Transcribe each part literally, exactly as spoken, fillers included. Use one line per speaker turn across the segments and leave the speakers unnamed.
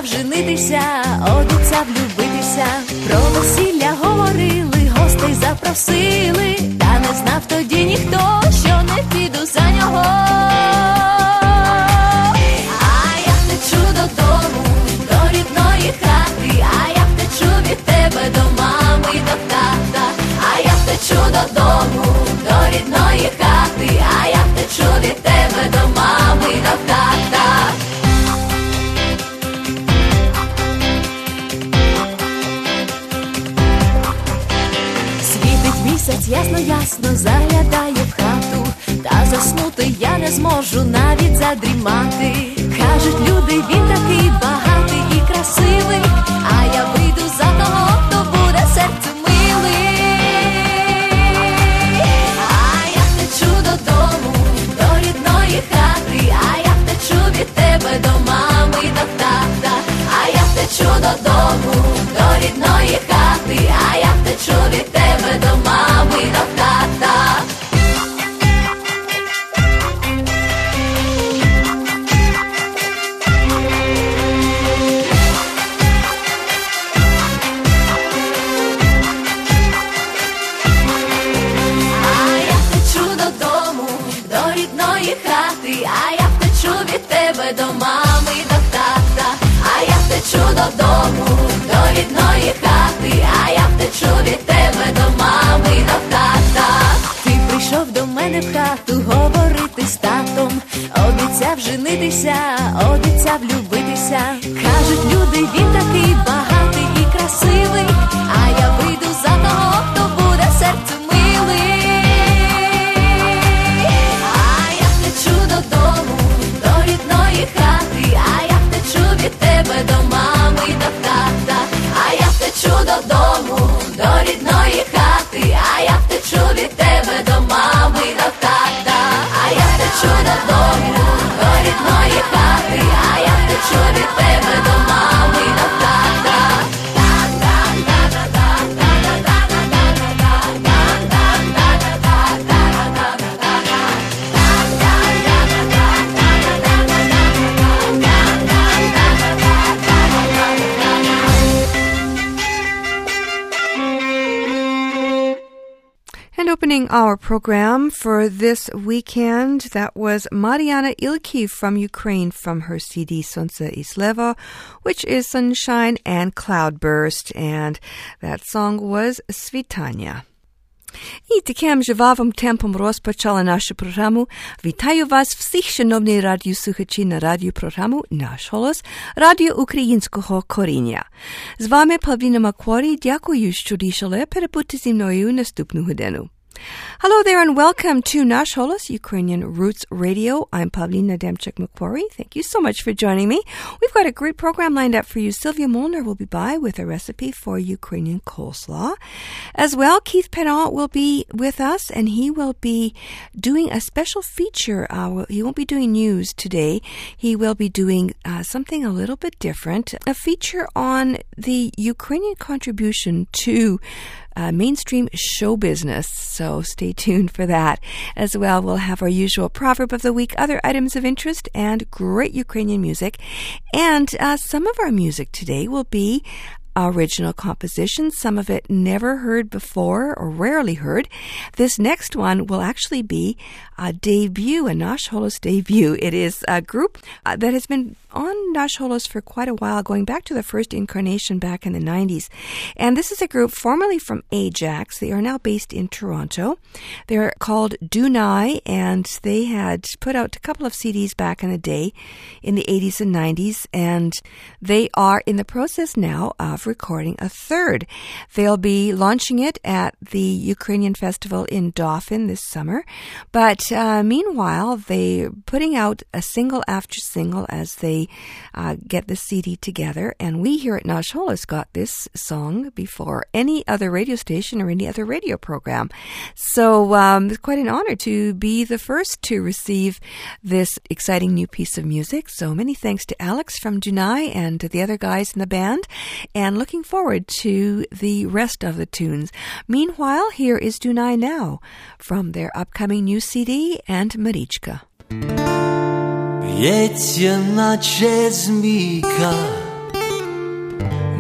обіцяв женитися, обіцяв любитися. Про весілля говорили, гостей запросили, та не знав тоді ніхто, що не піду за нього. А я втечу додому, до рідної хати, а я втечу від тебе до мами й до тата. А я втечу додому, до рідної хати, а я втечу від тебе до мами й до тата. Світить місяць ясно-ясно, заглядаю в хату, та заснути я не зможу, навіть задрімати. Кажуть люди, він такий багатий і красивий, а я вийду за того, хто буде серцю милий. А я втечу додому, до рідної хати, а я втечу від тебе до мами й до тата. А я втечу додому, до рідної хати, а я втечу від тебе до мами й до тата. А я втечу від тебе до мами й до тата. А я втечу додому, до рідної хати, а я втечу від тебе до мами й до тата. Ти прийшов до мене в хату говорити з татом, обіцяв женитися, обіцяв любитися. Кажуть люди, він такий багатий і красивий, а я вийду за того, хто буде серцю милий. Додому, до рідної хати, а я втечу від тебе до мами й до тата. А я втечу додому, до рідної хати, а я втечу від тебе до мами й до тата. А я втечу додому, до рідної хати, а я втечу від тебе до мами й до тата.
And opening our program for this weekend, that was Mariana Ilki from Ukraine from her C D Solnце и Слева, which is Sunshine and Cloudburst, and that song was Svitanya. І таким жвавим темпом розпочала нашу програму. Вітаю вас всіх, шановні радіослухачі, на радіопрограму «Наш голос» Радіо Українського коріння. З вами Павліна Макварі. Дякую, що рішили перебути зі мною наступну годину. Hello there and welcome to Nash Holos, Ukrainian Roots Radio. I'm Pavlina Demchuk-Macquarie. Thank you so much for joining me. We've got a great program lined up for you. Sylvia Molnar will be by with a recipe for Ukrainian coleslaw. As well, Keith Perron will be with us, and he will be doing a special feature. Uh, he won't be doing news today. He will be doing uh, something a little bit different, a feature on the Ukrainian contribution to Uh, mainstream show business, so stay tuned for that. As well, we'll have our usual proverb of the week, other items of interest, and great Ukrainian music. And uh, some of our music today will be original compositions, some of it never heard before or rarely heard. This next one will actually be a debut, a Nash Holos debut. It is a group uh, that has been on Nash Holos for quite a while, going back to the first incarnation back in the nineties. And this is a group formerly from Ajax. They are now based in Toronto. They're called Dunai, and they had put out a couple of C Ds back in the day, in the eighties and nineties, and they are in the process now of recording a third. They'll be launching it at the Ukrainian Festival in Dauphin this summer. But uh, meanwhile, they're putting out a single after single as they uh, get the C D together. And we here at Nash Holos got this song before any other radio station or any other radio program. So um, it's quite an honor to be the first to receive this exciting new piece of music. So many thanks to Alex from Dunai and the other guys in the band. And looking forward to the rest of the tunes. Meanwhile, here is Dunai Now from their upcoming new C D and Marichka.
Б'ється, наче змійка,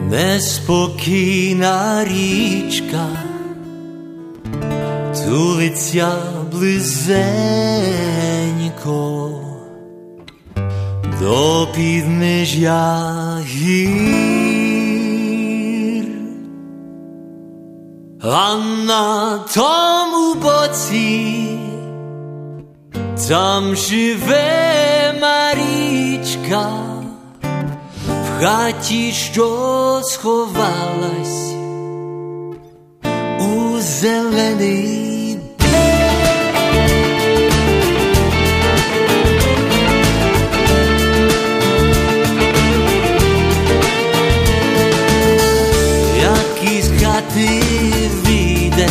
Неспокійна річка тулиться близенько до піднижя гір, а на тому боці там живе Марічка в хаті, що сховалась у зелений бік. Як із хати вийде,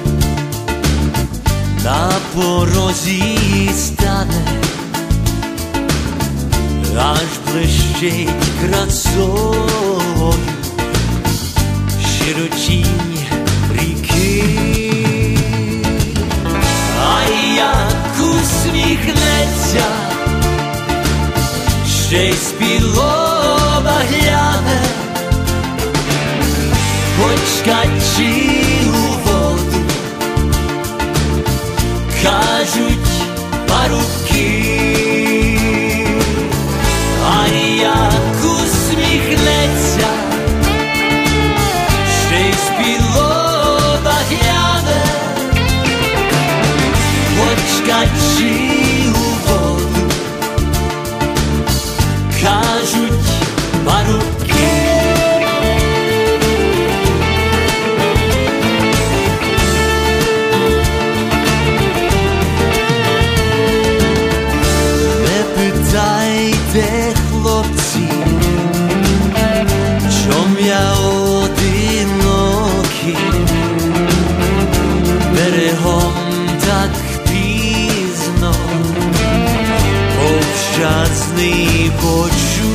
на порозі стане, аж блищить красою широчінь ріки. А як усміхнеться, ще й з-під-лоба гляне, хоч качі у воду, кажуть парубки. А як усміхнеться, ще й з-під-лоба гляне, хоч качі у воду, кажуть парубки. Не питайте, хлопці, чом я одинокий, берегом так пізно повщасний ходжу.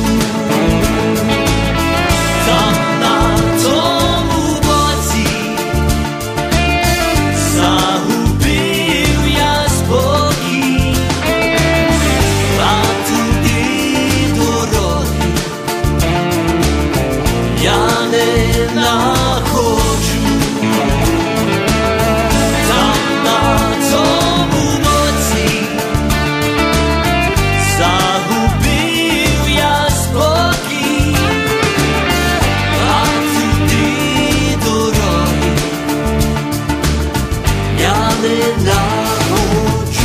Там на тому боці загубив я спокій, а туди дороги я не находжу. Там на тому боці загубив я спокій, а туди дороги я не находжу.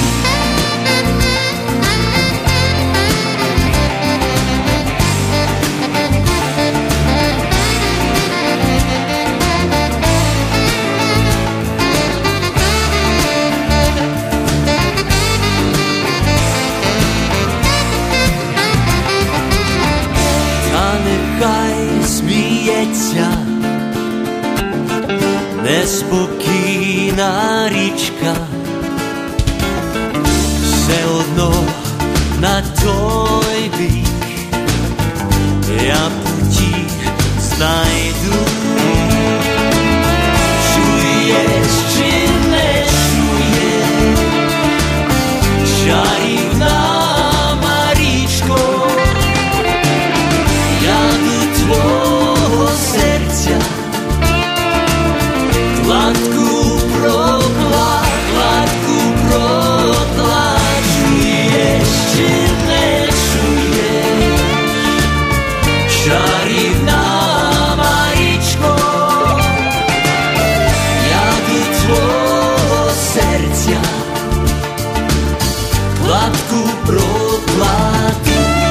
Та нехай сміється неспокійна річка, все одно на той бік я путі знайду. Чуєш чи не чуєш, чарівна Марічко, я до твого серця кладку проклад, кладку проклад. Чуєш чи не чуєш, чарівна Марічко, я до твого серця кладку прокладу.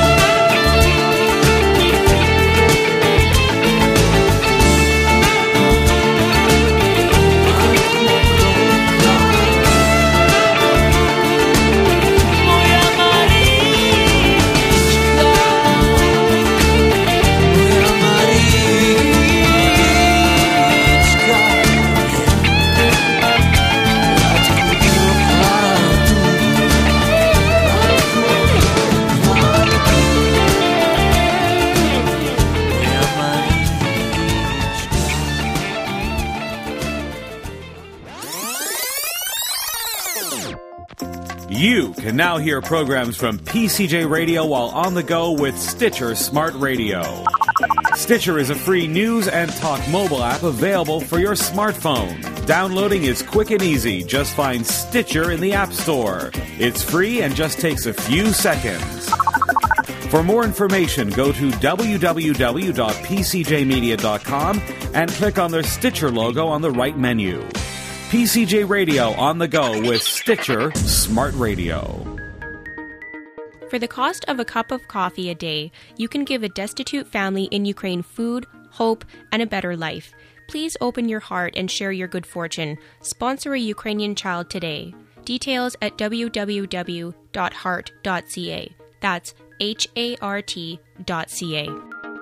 You can now hear programs from P C J Radio while on the go with Stitcher Smart Radio. Stitcher is a free news and talk mobile app available for your smartphone. Downloading is quick and easy. Just find Stitcher in the App Store. It's free and just takes a few seconds. For more information, go to w w w dot p c j media dot com and click on the Stitcher logo on the right menu. P C J Radio on the go with Stitcher Smart Radio.
For the cost of a cup of coffee a day, you can give a destitute family in Ukraine food, hope, and a better life. Please open your heart and share your good fortune. Sponsor a Ukrainian child today. Details at w w w dot heart dot c a. That's H A R T dot C A.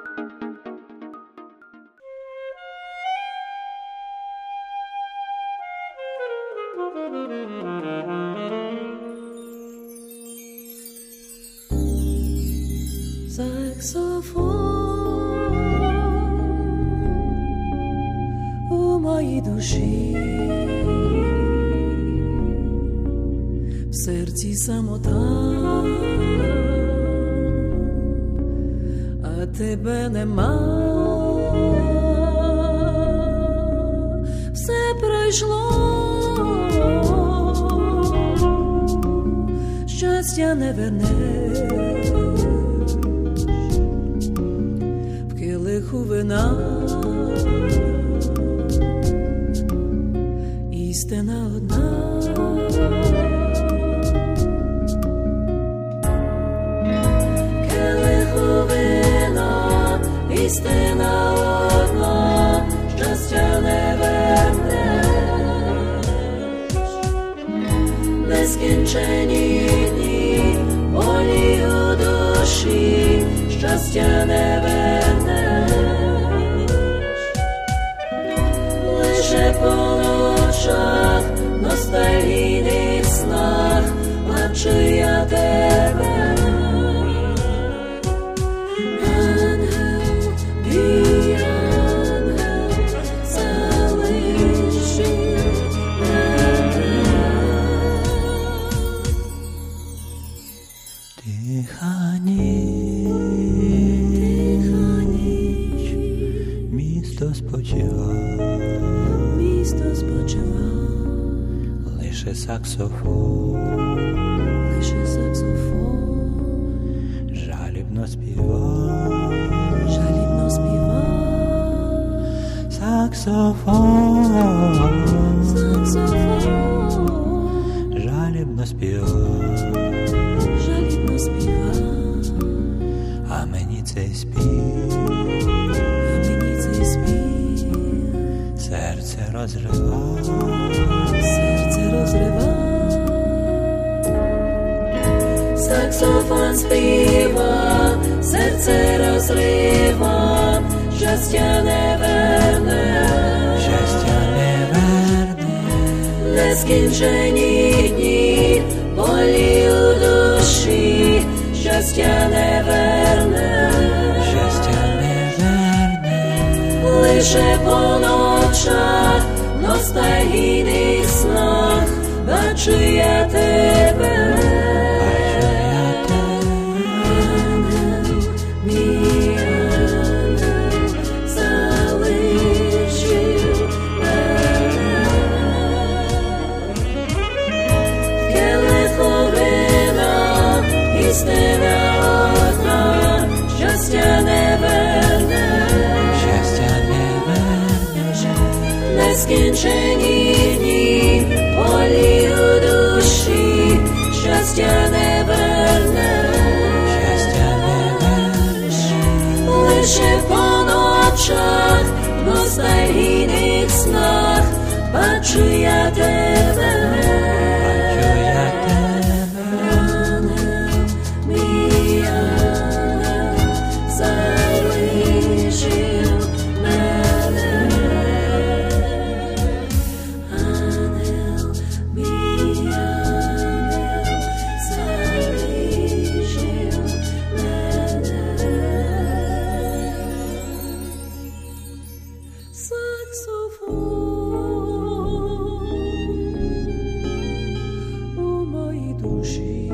Саксофон у моїй душі, в серці самота, а тебе нема. Все пройшло, щастя не вернеш. Вина, істина одна. Келиху вина, істина одна, щастя не вернеш. Нескінчені дні, болі у душі, щастя не вернеш. Лише по ночах, ностальгійних снах бачу я тебе. Ангел, мій ангел, залишив мене.
Тиха ніч, місто спочива,
місто спочива,
лише саксофон,
лише саксофон,
жалібно співа,
жалібно співа,
саксофон,
саксофон,
жалібно співа,
жалібно співа,
а мені цей спів,
а мені цей спів,
серце розрива,
серце розрива. Саксофон співа, серце розрива, щастя не верне,
щастя не верне,
нескінчені дні, болі у душі, щастя не верне,
щастя не верне,
лише по ночах, ностальгійних снах бачу я тебе. Ангел, мій ангел, залишив мене. Келиху вина, істина одна, щастя не верне,
щастя не верне,
нескінчені дні, болі у душі, щастя не верне,
щастя не верне,
лише по ночах, ностальгійних снах бачу я тебе.
бачу я тебе.
Ангел, мій ангел, залишив мене. Ангел, мій ангел, залишив мене. Саксофон у моїй душі.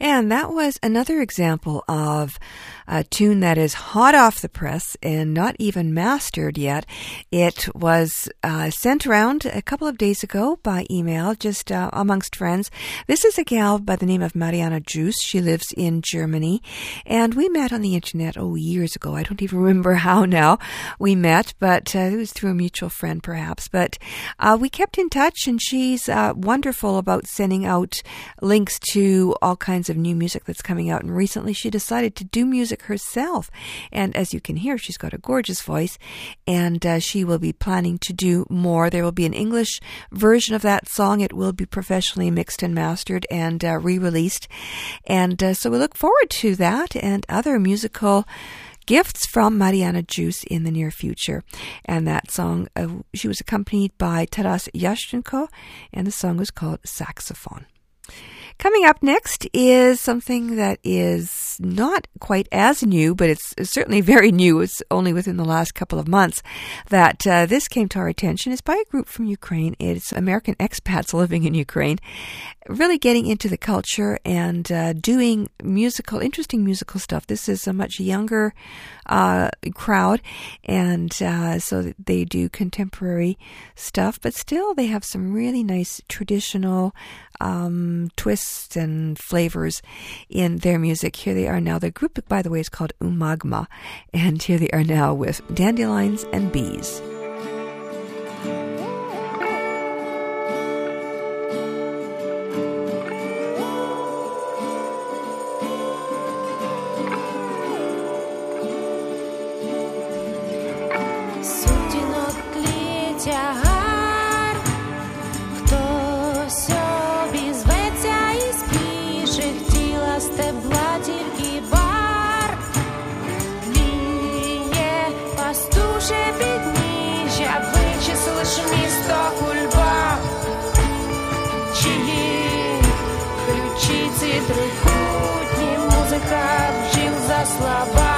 And that was another example of a tune that is hot off the press and not even mastered yet. It was uh, sent around a couple of days ago by email, just uh, amongst friends. This is a gal by the name of Mariana Juice. She lives in Germany, and we met on the internet, oh, years ago. I don't even remember how now we met, but uh, it was through a mutual friend, perhaps. But uh, we kept in touch, and she's uh, wonderful about sending out links to all kinds of new music that's coming out. And recently she decided to do music herself. And as you can hear, she's got a gorgeous voice, and uh, she will be planning to do more. There will be an English version of that song. It will be professionally mixed and mastered and uh, re-released. And uh, so we look forward to that and other musical gifts from Mariana Juice in the near future. And that song, uh, she was accompanied by Taras Yashchenko, and the song was called Saxophone. Coming up next is something that is not quite as new, but it's certainly very new. It's only within the last couple of months that uh, this came to our attention. It's by a group from Ukraine. It's American expats living in Ukraine, really getting into the culture and uh, doing musical, interesting musical stuff. This is a much younger uh, crowd, and uh, so they do contemporary stuff, but still they have some really nice traditional um, twists and flavors in their music. Here they are now. The group, by the way, is called Umagma, and here they are now with Dandelions and Bees.
Тягар, хто собі зветься і спішить, тіла стебла тільки бар, віє пастуше підніжжя, вичислиш місто кульба, чиї ключиці трикутні, музика бджіл заслаба.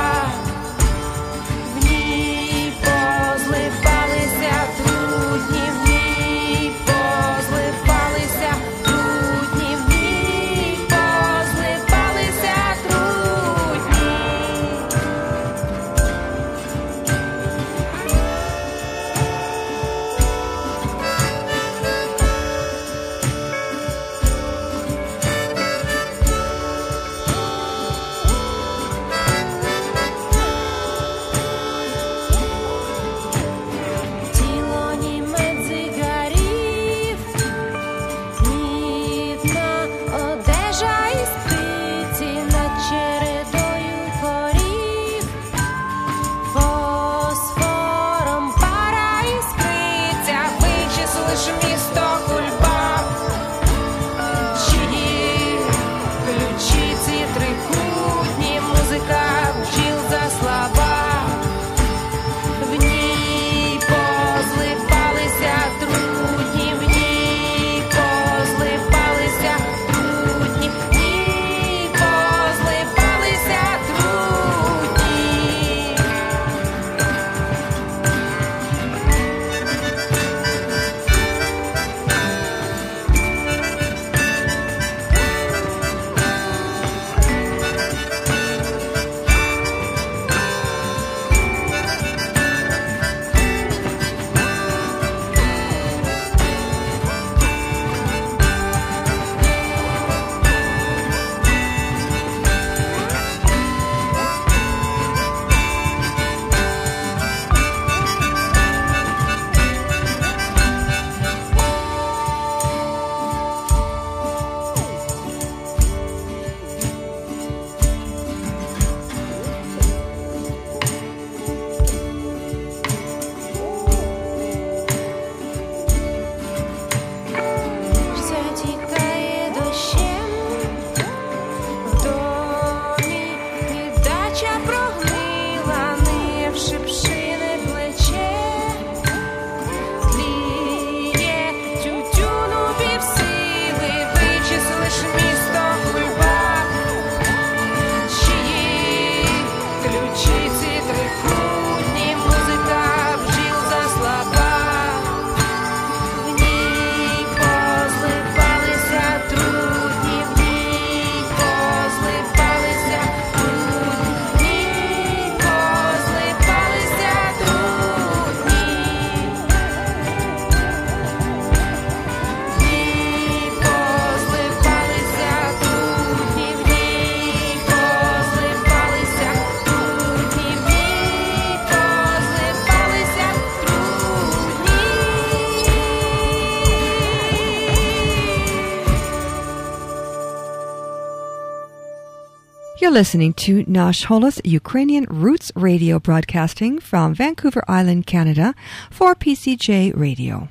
You're listening to Nash Holos Ukrainian Roots Radio, broadcasting from Vancouver Island, Canada for P C J Radio.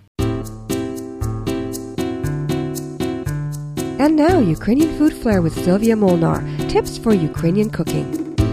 And now, Ukrainian Food Flair with Sylvia Molnar. Tips for Ukrainian cooking.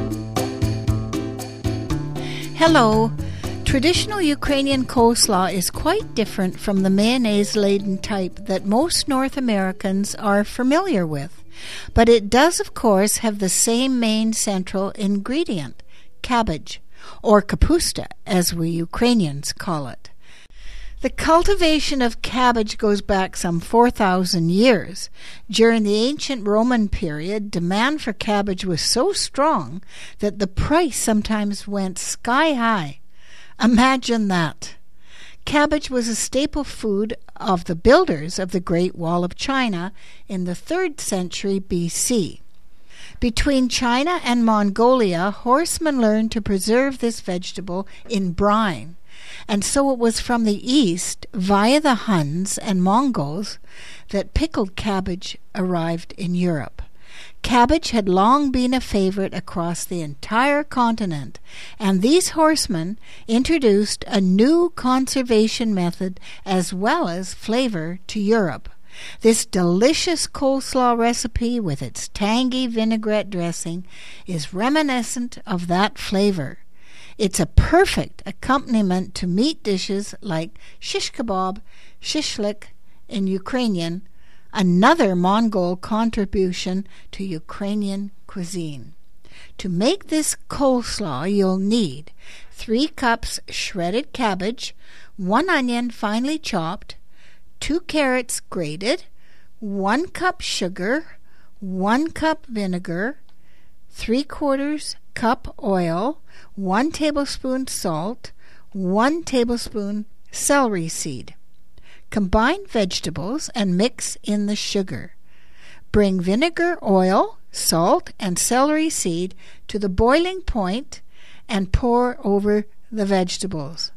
Hello. Traditional Ukrainian coleslaw is quite different from the mayonnaise-laden type that most North Americans are familiar with. But it does, of course, have the same main central ingredient, cabbage, or kapusta, as we Ukrainians call it. The cultivation of cabbage goes back some four thousand years. During the ancient Roman period, demand for cabbage was so strong that the price sometimes went sky high. Imagine that. Cabbage was a staple food of the builders of the Great Wall of China in the third century B C. Between China and Mongolia, horsemen learned to preserve this vegetable in brine, and so it was from the east, via the Huns and Mongols, that pickled cabbage arrived in Europe. Cabbage had long been a favorite across the entire continent, and these horsemen introduced a new conservation method as well as flavor to Europe. This delicious coleslaw recipe with its tangy vinaigrette dressing is reminiscent of that flavor. It's a perfect accompaniment to meat dishes like shish kebab, shishlik in Ukrainian, another Mongol contribution to Ukrainian cuisine. To make this coleslaw, you'll need three cups shredded cabbage, one onion finely chopped, two carrots grated, one cup sugar, one cup vinegar, three quarters cup oil, one tablespoon salt, one tablespoon celery seed. Combine vegetables and mix in the sugar. Bring vinegar, oil, salt, and celery seed to the boiling point and pour over the vegetables.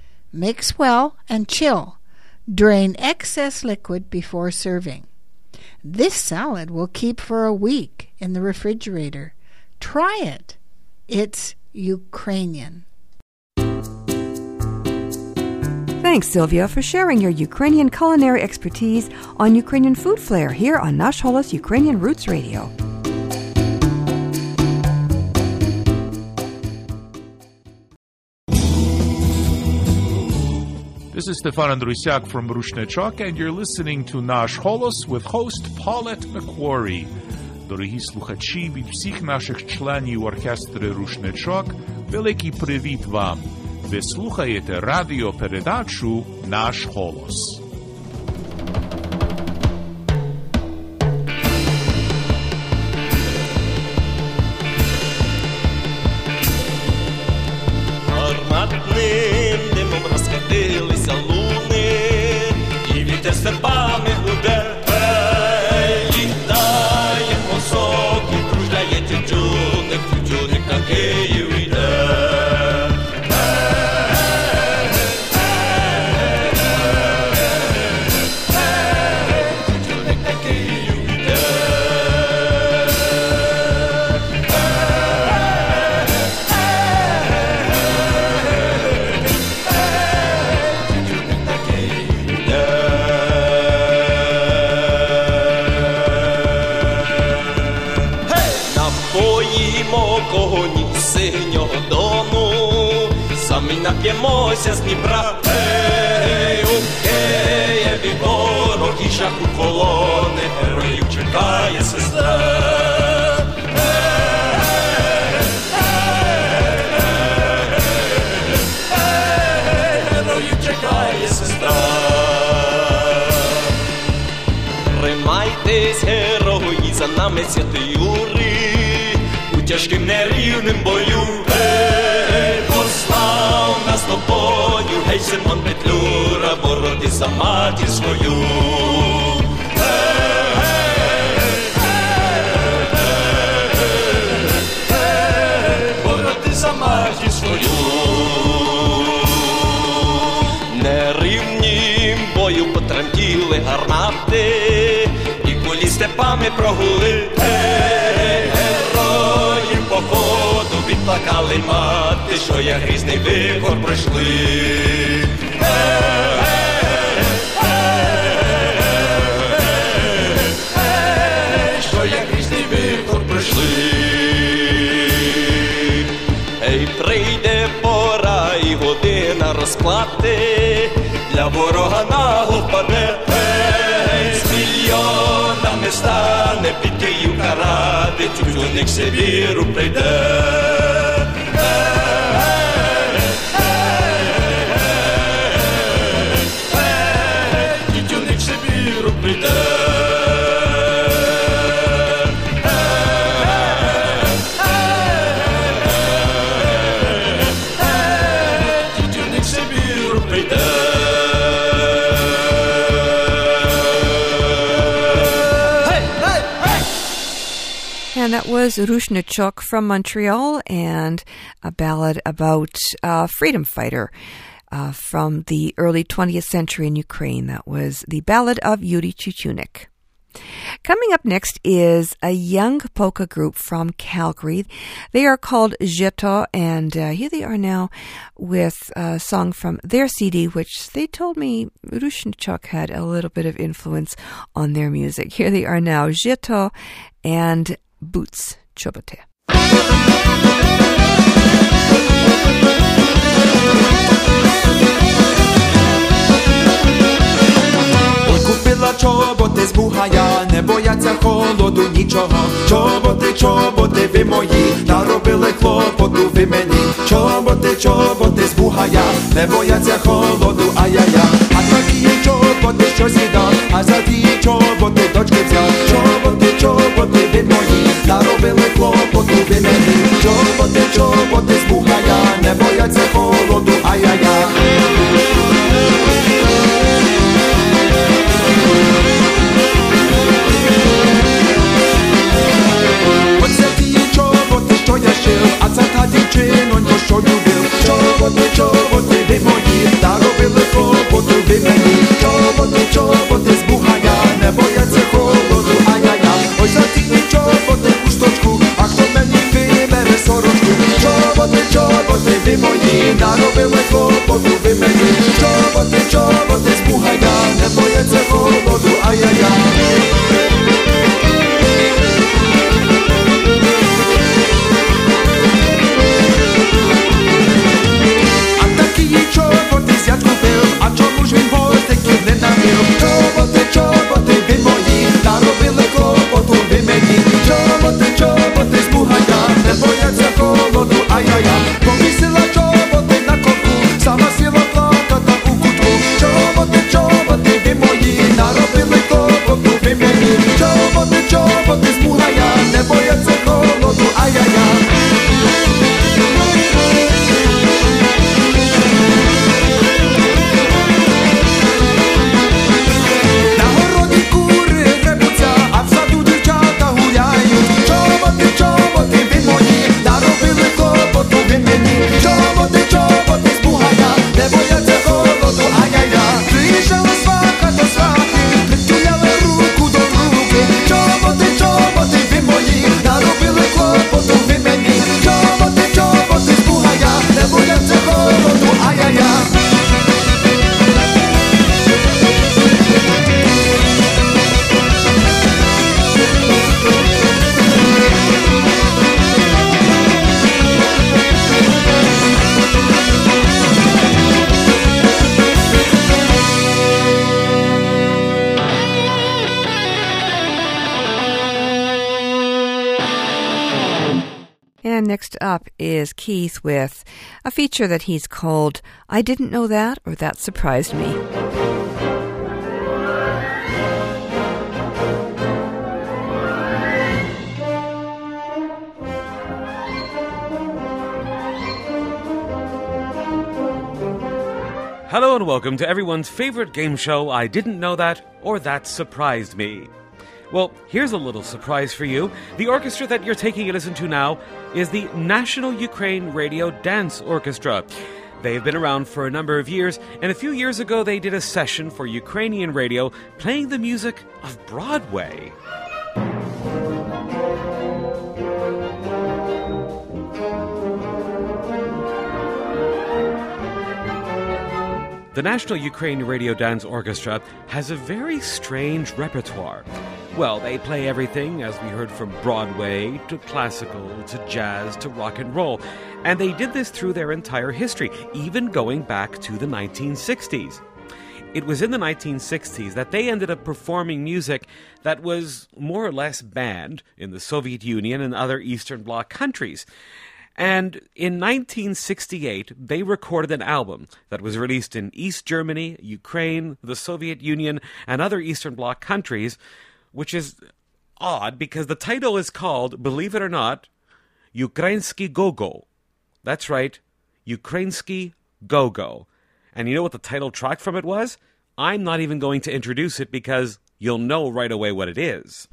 Mix well and chill. Drain excess liquid before serving. This salad will keep for a week in the refrigerator. Try it. It's Ukrainian.
Thanks, Sylvia, for sharing your Ukrainian culinary expertise on Ukrainian Food Flair here on Nash Holos Ukrainian Roots Radio.
This is Stefan Andrusiak from Rushnechok, and you're listening to Nash Holos with host Paulette McQuarrie. Дорогі слухачі, від всіх наших членів оркестру Рушничок, великий привіт вам! Ви слухаєте радіопередачу «Наш голос».
Гарматним димом розкатилися луни, і вітер степами гуде. Літає мозок і кружляє тютюник, тютюник на Київ йде. Синього дону, самі нап'ємося з Дніпра. Ей, у Києві ворог і шаху колони, героїв чекає сестра. Героїв чекає сестра. Тримайтесь, герої, за нами святий Юрій, у тяжким нерівним бою. Ей, послав нас тобою, гей, Симон Петлюра, бороти за матір свою. Бороти за матір свою. Нерівнім бою потремтіли гармати, і кулі степами прогули. Ей, герой, плакали мати, що як грізний вихор пройшли. Що як грізний вихор пройшли. Ей, прийде пора і година розплати, для ворога нагло впаде. Ей, з мільйонами стане під Київ карати, тютюник Сибіру прийде. Тютюник Сибіру прийде.
And that was Rushnichok from Montreal and a ballad about a freedom fighter uh, from the early twentieth century in Ukraine. That was the Ballad of Yuri Tyutyunik. Coming up next is a young polka group from Calgary. They are called Zheto, and uh, here they are now with a song from their C D, which they told me Rushnichok had a little bit of influence on their music. Here they are now, Zheto and Boots Chobote.
Купила чоботи з бугая, не бояться холоду нічого. Чоботи, чоботи ви мої, наробили клопоту ви мені. Чоботи, чоботи з бугая, не бояться холоду, ай-яй-я. А такі чоботи, що з'їдав, а за ті чоботи дочки взяв. Чоботи, чоботи ви мої, наробили клопоту ви мені. Чоботи, чоботи з бугая, не бояться холоду, ай-яй-я. Що я шив, а це та дівчинонько, що любив. Чоботи, чоботи ви мої, та робили клопоту ви мені. Чоботи, чоботи з бугая, не бояться холоду, ай-яй-я. Ой, за ті чоботи у сточку, а хто мені вибере сорочку. Чоботи, чоботи ви мої, наробили клопоту ви мені. Чоботи, чоботи з бугая, не бояться холоду, ай-яй-я. Чоботи, чоботи ви мої, наробили клопоту ви мені. Чоботи, чоботи з бугая, не бояться холоду, ай-яй-я. Повісила чоботи на ковку, сама сіла плаката у кутку. Чоботи, чоботи ви мої, наробили клопоту ви мені. Чоботи, чоботи з бугая, не бояться холоду, ай-яй-я. Чоботи, чоботи з бугая, не бояться холоду, ай-яй-я. Приїжджала сваха до свахи, притуляли руку до руки. Чоботи, чоботи ви мої, наробили клопоту ви мені. Чоботи, чоботи з бугая, не бояться холоду, ай-яй-я.
And next up is Keith with a feature that he's called I Didn't Know That, or That Surprised Me.
Hello and welcome to everyone's favorite game show, I Didn't Know That, or That Surprised Me. Well, here's a little surprise for you. The orchestra that you're taking a listen to now is the National Ukraine Radio Dance Orchestra. They've been around for a number of years, and a few years ago they did a session for Ukrainian radio playing the music of Broadway. The National Ukraine Radio Dance Orchestra has a very strange repertoire. Well, they play everything, as we heard, from Broadway to classical to jazz to rock and roll. And they did this through their entire history, even going back to the nineteen sixties. It was in the nineteen sixties that they ended up performing music that was more or less banned in the Soviet Union and other Eastern Bloc countries. And in nineteen sixty-eight, they recorded an album that was released in East Germany, Ukraine, the Soviet Union, and other Eastern Bloc countries, which is odd because the title is called, believe it or not, Ukrainsky Go-Go. That's right, Ukrainsky Go-Go. And you know what the title track from it was? I'm not even going to introduce it because you'll know right away what it is.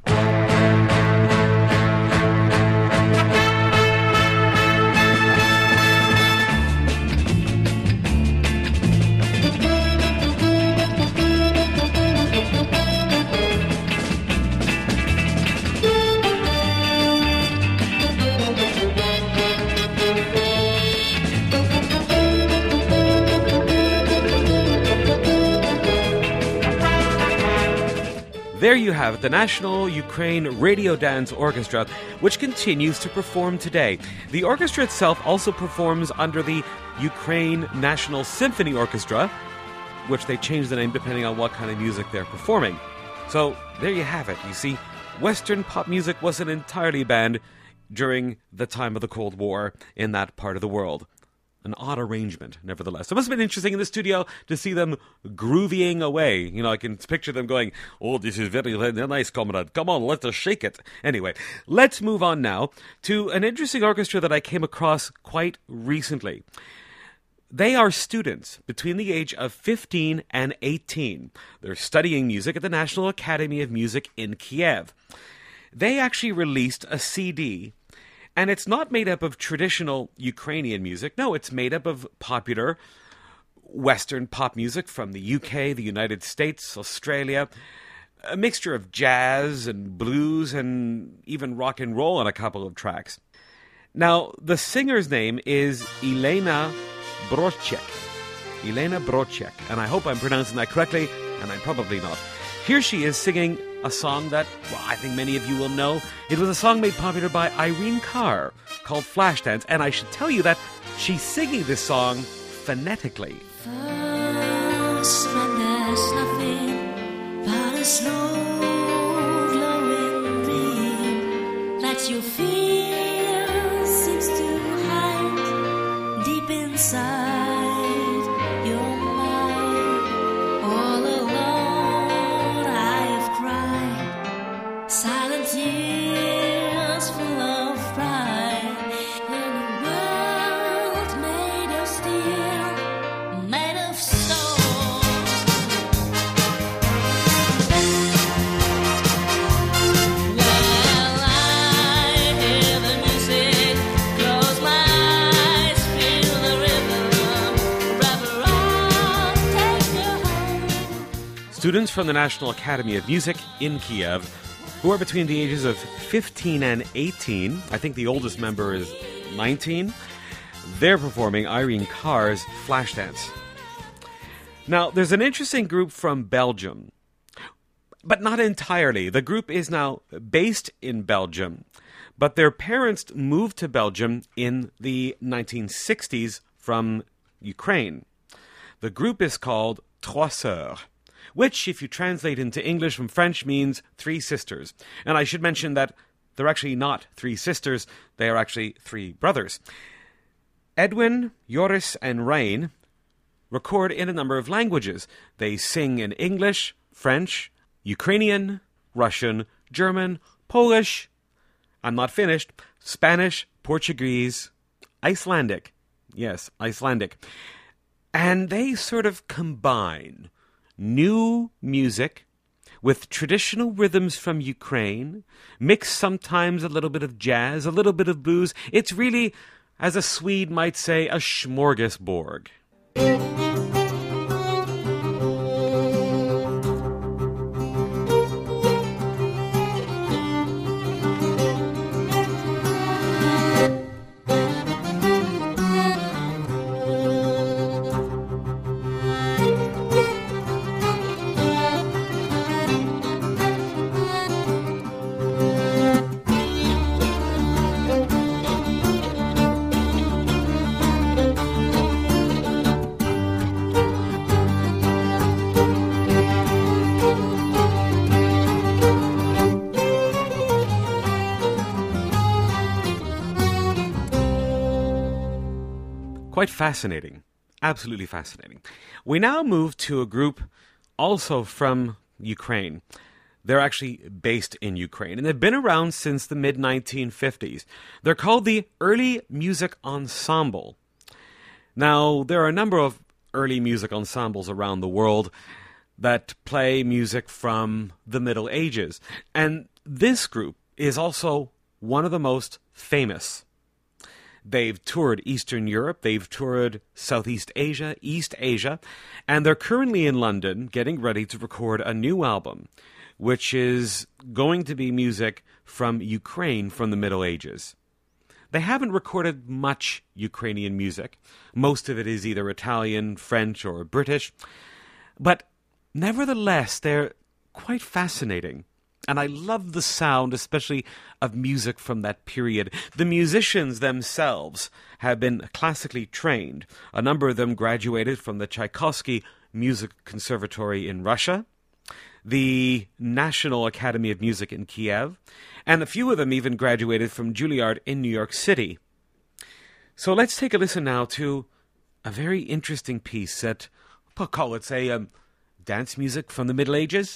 There you have it, the National Ukraine Radio Dance Orchestra, which continues to perform today. The orchestra itself also performs under the Ukraine National Symphony Orchestra, which they change the name depending on what kind of music they're performing. So there you have it. You see, Western pop music wasn't entirely banned during the time of the Cold War in that part of the world. An odd arrangement, nevertheless. It must have been interesting in the studio to see them groovying away. You know, I can picture them going, oh, this is very nice, comrade. Come on, let us shake it. Anyway, let's move on now to an interesting orchestra that I came across quite recently. They are students between the age of fifteen and eighteen. They're studying music at the National Academy of Music in Kiev. They actually released a C D. And it's not made up of traditional Ukrainian music. No, it's made up of popular Western pop music from the U K, the United States, Australia, a mixture of jazz and blues and even rock and roll on a couple of tracks. Now, the singer's name is Elena Brocek. Elena Brocek. And I hope I'm pronouncing that correctly, and I'm probably not. Here she is singing a song that, well, I think many of you will know. It was a song made popular by Irene Cara called Flashdance, and I should tell you that she's singing this song phonetically.
First, when there's nothing but a slow glowing dream that you feel seems to hide deep inside your mind. All alone I've cried silent tears full of pride in a world made of steel, made of stone. Well, I hear the music, close my eyes, feel the rhythm, wrap around, take you home.
Students from the National Academy of Music in Kiev, who are between the ages of fifteen and eighteen, I think the oldest member is nineteen, they're performing Irene Cara's Flashdance. Now, there's an interesting group from Belgium, but not entirely. The group is now based in Belgium, but their parents moved to Belgium in the nineteen sixties from Ukraine. The group is called Trois Sœurs, which, if you translate into English from French, means three sisters. And I should mention that they're actually not three sisters, they are actually three brothers. Edwin, Joris, and Rain record in a number of languages. They sing in English, French, Ukrainian, Russian, German, Polish, I'm not finished, Spanish, Portuguese, Icelandic. Yes, Icelandic. And they sort of combine new music with traditional rhythms from Ukraine, mixed sometimes a little bit of jazz, a little bit of blues. It's really, as a Swede might say, a smorgasbord. Quite fascinating. Absolutely fascinating. We now move to a group also from Ukraine. They're actually based in Ukraine, and they've been around since the mid nineteen fifties. They're called the Early Music Ensemble. Now, there are a number of early music ensembles around the world that play music from the Middle Ages, and this group is also one of the most famous. They've toured Eastern Europe, they've toured Southeast Asia, East Asia, and they're currently in London getting ready to record a new album, which is going to be music from Ukraine from the Middle Ages. They haven't recorded much Ukrainian music. Most of it is either Italian, French, or British. But nevertheless, they're quite fascinating. And I love the sound, especially of music from that period. The musicians themselves have been classically trained. A number of them graduated from the Tchaikovsky Music Conservatory in Russia, the National Academy of Music in Kiev, and a few of them even graduated from Juilliard in New York City. So let's take a listen now to a very interesting piece that, I'll call it, say, um, dance music from the Middle Ages.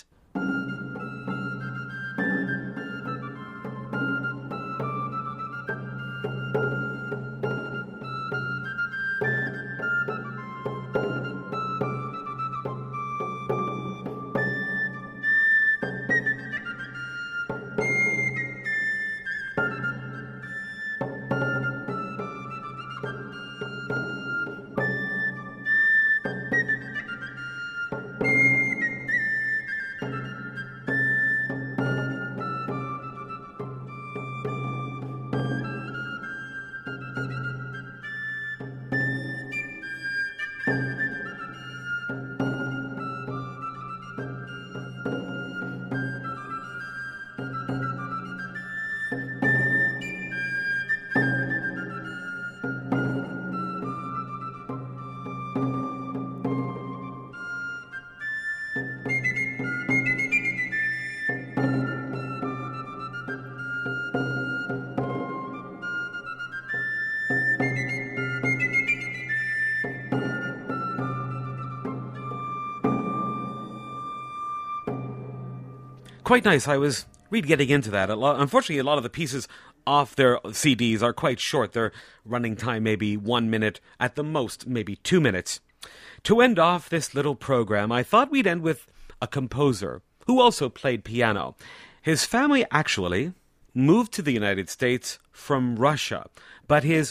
Quite nice. I was really getting into that. A lot, unfortunately, a lot of the pieces off their C Ds are quite short. Their running time maybe one minute, at the most maybe two minutes. To end off this little program, I thought we'd end with a composer who also played piano. His family actually moved to the United States from Russia, but his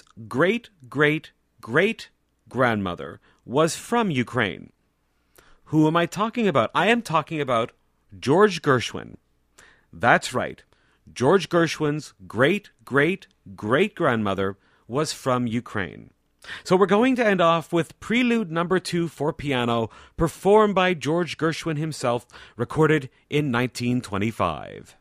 great-great-great-grandmother was from Ukraine. Who am I talking about? I am talking about George Gershwin. That's right. George Gershwin's great-great-great-grandmother was from Ukraine. So we're going to end off with Prelude Number Two for piano, performed by George Gershwin himself, recorded in nineteen twenty-five.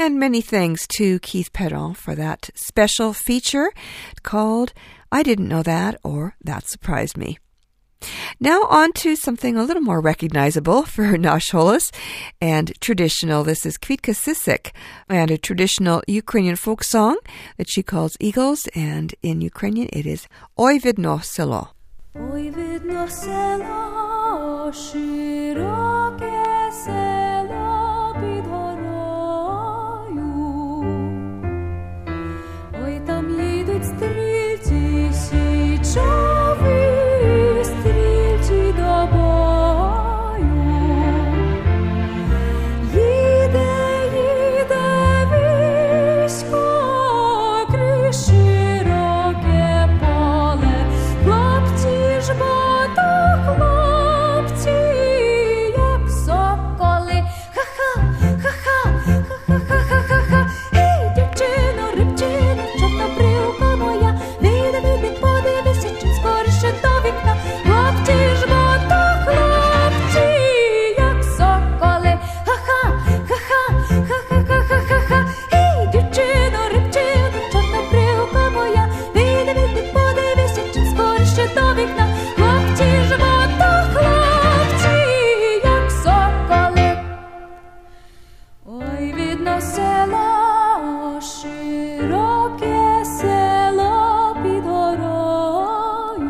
And many thanks to Keith Pedal for that special feature called I Didn't Know That, or That Surprised Me. Now on to something a little more recognizable for Nash Holos and traditional. This is Kvitka Sisek and a traditional Ukrainian folk song that she calls Eagles, and in Ukrainian it is Oi Vidno Selo.
Ой, видно село, широке село під горою. Ой, там їдуть стрільці, січові стрільці до бою. Їде, їде військо крізь широке поле, хлопці бо то хлопці, як соколи. Ха-ха, ха-ха, ха-ха-ха-ха-ха. Ей, дівчино, рибчино, чорнобривка моя, вийди, вийди, подивися, чим скоріше до вікна. Хлопці ж бо то хлопці, як соколи. Ха-ха, ха-ха, ха-ха-ха-ха-ха. Ей, дівчино, рибчино, чорнобривка моя, вийди, вийди, подивися, чим скоріше до вікна. Хлопці ж бо то хлопці, як соколи. Ой, видно село, широке село під горою.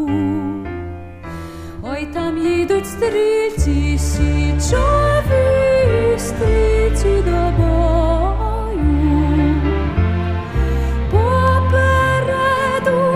Ой, там їдуть стрільці, січові стрільці до бою. Попереду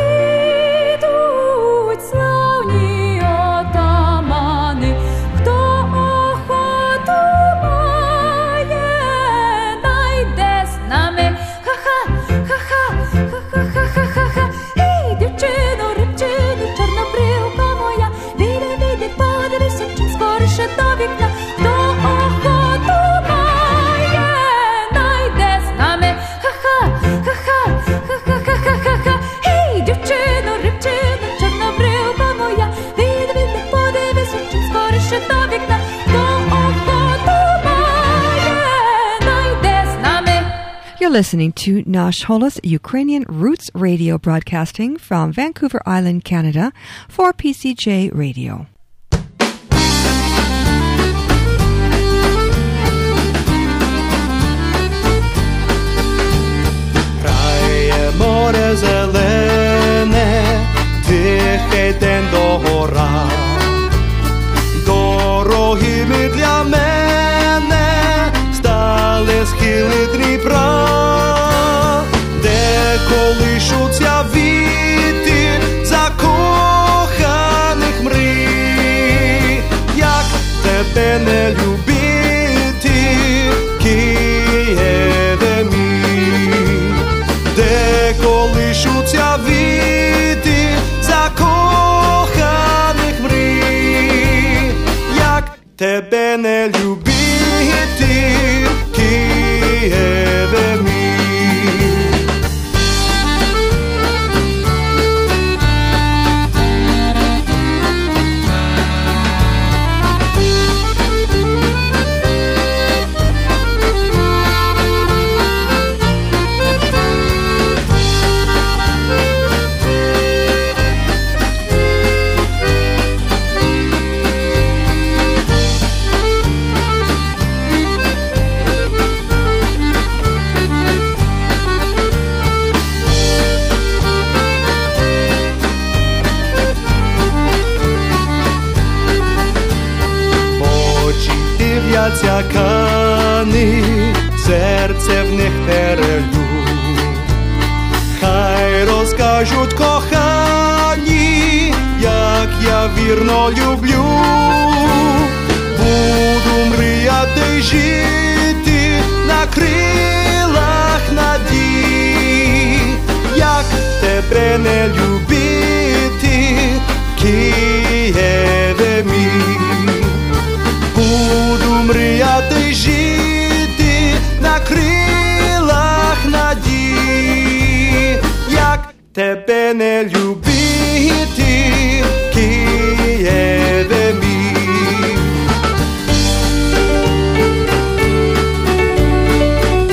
їдуть славні отамани. Хто охоту має, найде з нами. Ха-ха, ха-ха, ха-ха-ха-ха-ха. Ей, дівчино, рибчино, чорнобривка моя, вийди, вийди, подивися, чим скоріше до вікна. Хто охоту має, найде з нами. Ха-ха, ха-ха, ха-ха-ха-ха-ха. Ей, дівчино, рибчино, чорнобривка моя, вийди, вийди, подивися, чим скоріше до вікна. Хто охоту має, найде з нами.
You're listening to Nash Holos Ukrainian Roots Radio, broadcasting from Vancouver Island, Canada for P C J Radio.
Грає море зелене, тихий день догора. Дорогими для мене стали схили Дніпра, де колишуться віти закоханих мрій. Як тебе не любити, Києве мій, де колишуться віти закоханих мрій. Як тебе не любити, Києве мій. Дивляться кани, серце в них перелю. Хай розкажуть кохані, як я вірно люблю. Буду мріяти й жити на крилах надій. Як тебе не любити, Києве мій. Буду мріяти й жити на крилах надій. Як тебе не любити, Києве мій.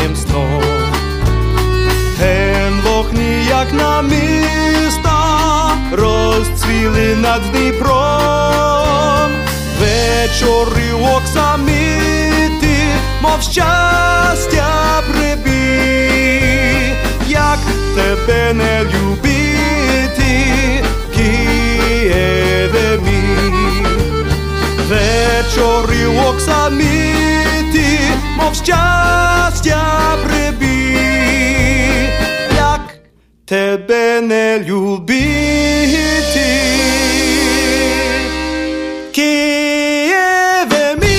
моїм сном. Ген вогні, як намиста, розцвіли над Дніпром. Вечори оксамити, мов щастя прибій. Як тебе не любити, Києве мій. Вечори оксамити, мов щастя прибій. Як тебе не любити, Києве мій.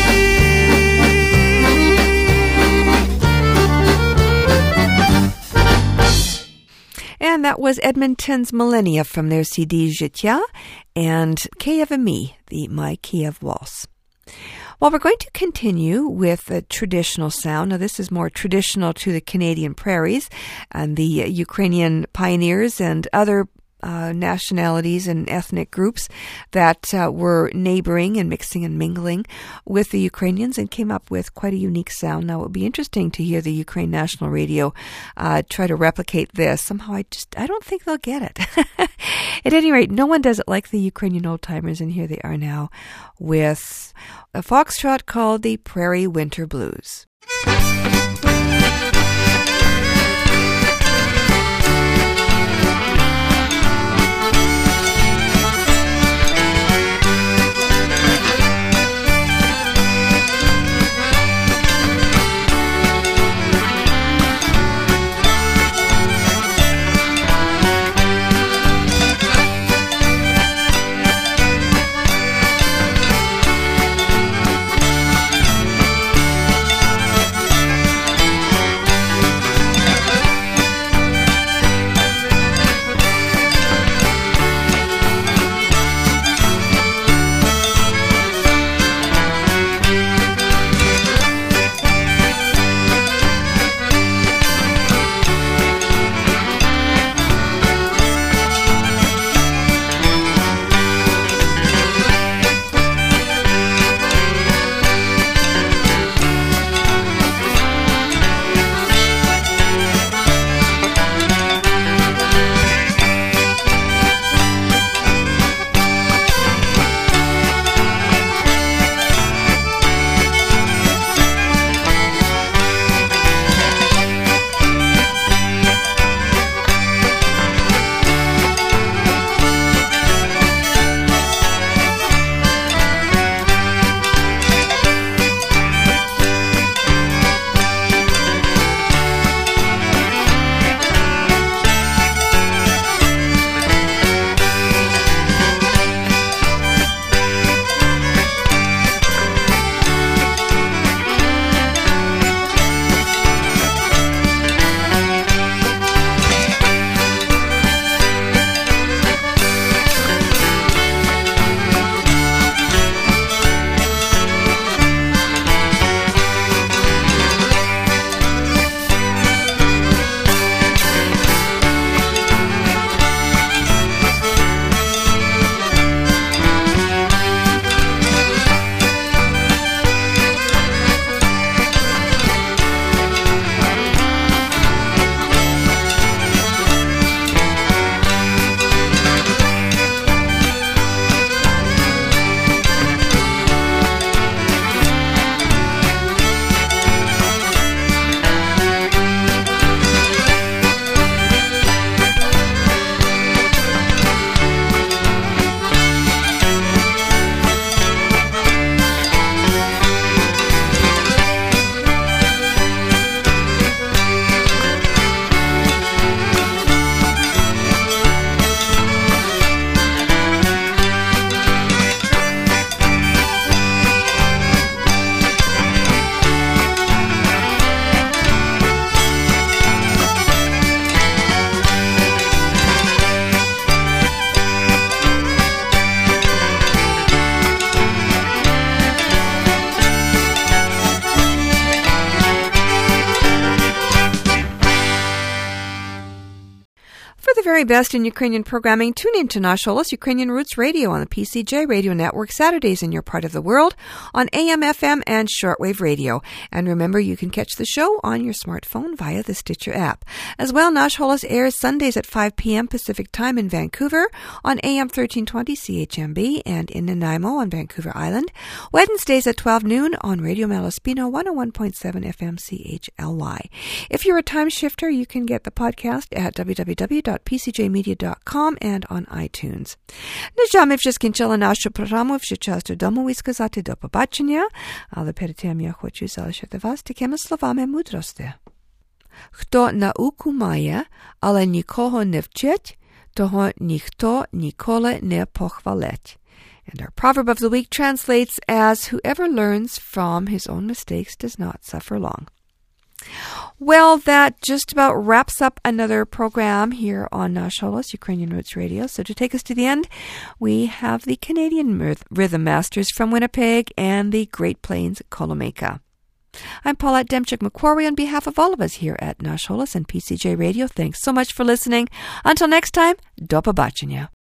And that was Edmonton's Millennia from their C D Życia and Kiev and Me, the My Kiev Waltz. Well, we're going to continue with a traditional sound. Now, this is more traditional to the Canadian prairies and the uh, Ukrainian pioneers and other uh, nationalities and ethnic groups that uh, were neighboring and mixing and mingling with the Ukrainians and came up with quite a unique sound. Now, it would be interesting to hear the Ukraine National Radio uh, try to replicate this. Somehow, I just, I don't think they'll get it. At any rate, no one does it like the Ukrainian old-timers, and here they are now with a foxtrot called the Prairie Winter Blues. For the very best in Ukrainian programming, tune in to Nash Holos Ukrainian Roots Radio on the P C J Radio Network Saturdays in your part of the world on A M, F M, and shortwave radio. And remember, you can catch the show on your smartphone via the Stitcher app. As well, Nash Holos airs Sundays at five p.m. Pacific Time in Vancouver on A M thirteen twenty C H M B and in Nanaimo on Vancouver Island. Wednesdays at twelve noon on Radio Malaspino one oh one point seven F M C H L Y. If you're a time shifter, you can get the podcast at w w w dot p c j media dot com and on iTunes. На жаль, ми вже скінчили нашу програму, вже час додому і сказати до побачення, але перед тим я хочу залишити вас такими словами мудрості. Хто науку має, але нікого не вчить, того ніхто ніколи не похвалить. And our proverb of the week translates as, whoever learns from his own mistakes does not suffer long. Well, that just about wraps up another program here on Nash Holos Ukrainian Roots Radio. So to take us to the end, we have the Canadian Rhythm Masters from Winnipeg and the Great Plains Kolomeka. I'm Paulette Demchuk-McQuarrie on behalf of all of us here at Nash Holos and P C J Radio. Thanks so much for listening. Until next time, do побачення.